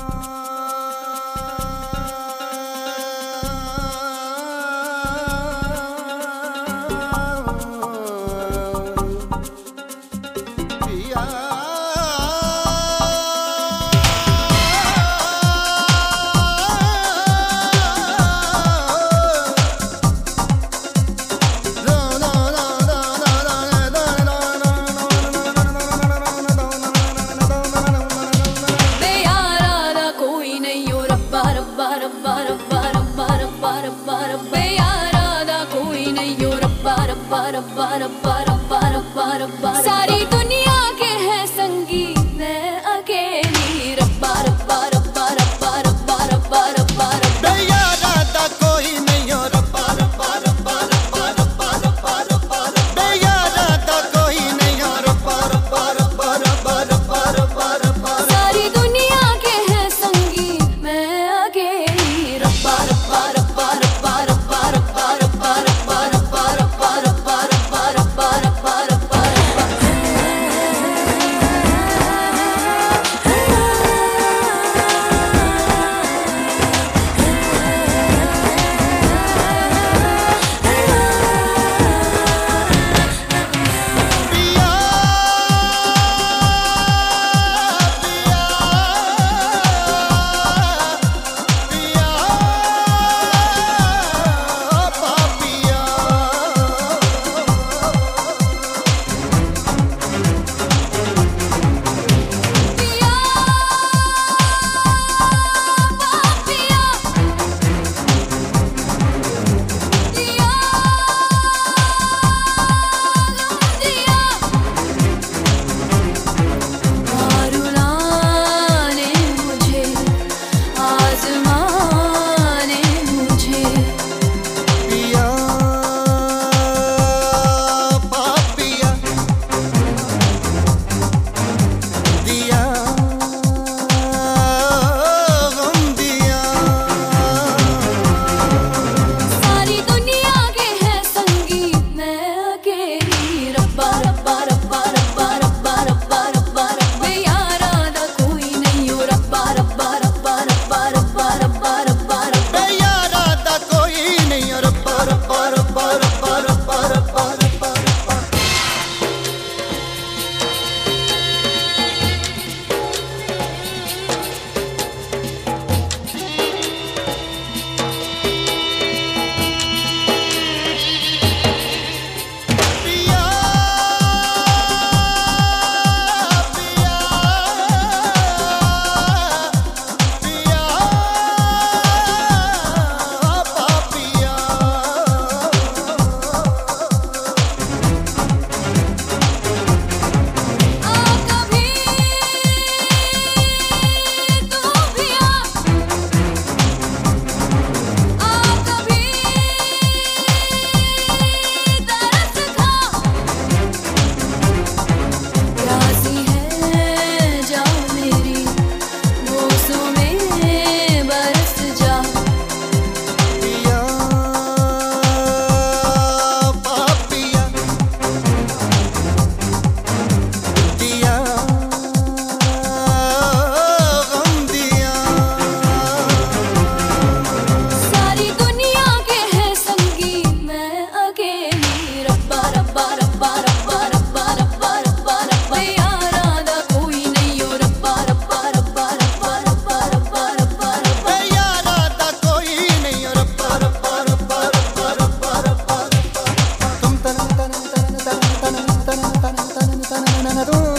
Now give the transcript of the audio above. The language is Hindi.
सारी दुनिया के है संगी मैं अकेली रब्बा रब्बा रब्बा रब्बा रब्बा रब्बा रब्बा रब्बा यारा दा कोई नहीं हो रब्बा रब्बा रब्बा रब्बा रब्बा रब्बा रब्बा रब्बा यारा दा कोई नहीं हो रब्बा रब्बा रब्बा रब्बा रब्बा रब्बा रब्बा सारी दुनिया के है संगी मैं अकेली रब्बा रब्बा रब्बा रब्बा रब्बा रब्बा रब्बा रब्बा रब्बा रब्बा रब्बा रब्बा रब्बा रब्बा रब्बा na na na